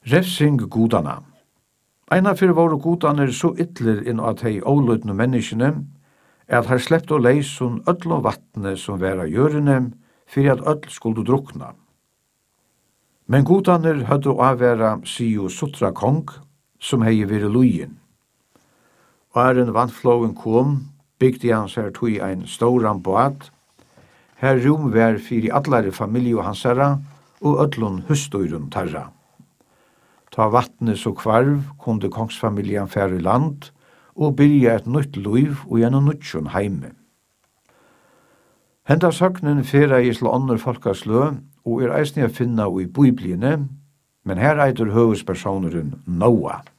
Refsing godana. Eina fyrir voru godaner så ytler inn at hei óløydnu menneskene, at har sleppt og leisun öllum vatne som vera gjørene, fyrir at öll skuldu drukna. Men godaner høddu avvera siu sutra kong, som hei veri lujen. Og en vannflogen kom, bygde han seg tog ein stóran båt, her rum var fyrir allare familie hans herra, og öllun hustøyrun tarra. Ta vattnet så kvarv, kunde kongsfamilien fære i land, og byrja et nytt liv og gjennom nuttjon heime. Henda saknen færa i slå andre folkaslø, og eisne a finna i Bibliene, men her eitur høvespersoneren Noah.